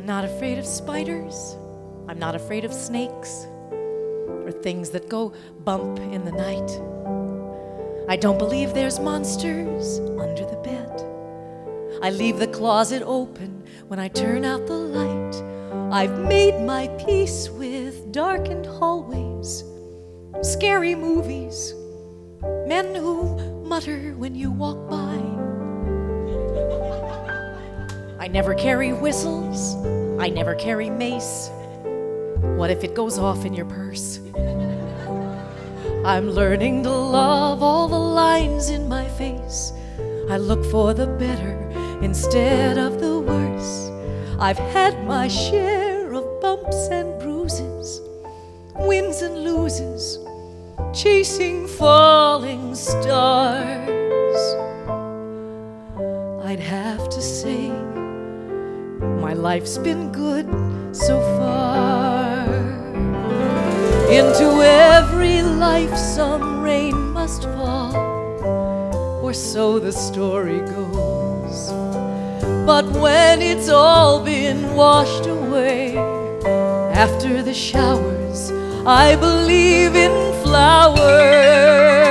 I'm not afraid of spiders. I'm not afraid of snakes or things that go bump in the night. I don't believe there's monsters under the bed. I leave the closet open when I turn out the light. I've made my peace with darkened hallways, scary movies, men who mutter when you walk by. I never carry whistles. I never carry mace. What if it goes off in your purse? I'm learning to love all the lines in my face. I look for the better instead of the worse. I've had my share of bumps and bruises, wins and loses, chasing falling stars. I'd have to say my life's been good so far. Into every life some rain must fall, or so the story goes. But when it's all been washed away, after the showers, I believe in flowers.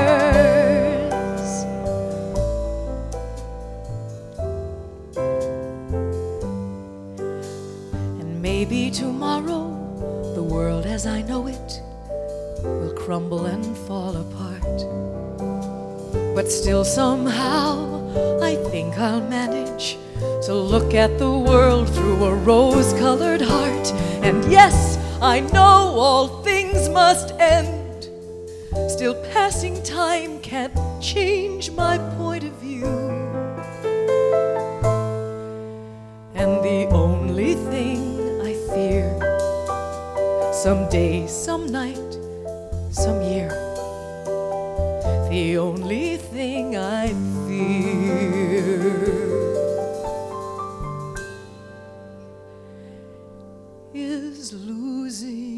And maybe tomorrow, the world as I know it will crumble and fall apart. But still somehow I think I'll manage to look at the world through a rose-colored heart. And yes, I know all things must end. Still passing time can't change my point of view. And the only thing I fear, someday, some night, some year, the only thing I fear is losing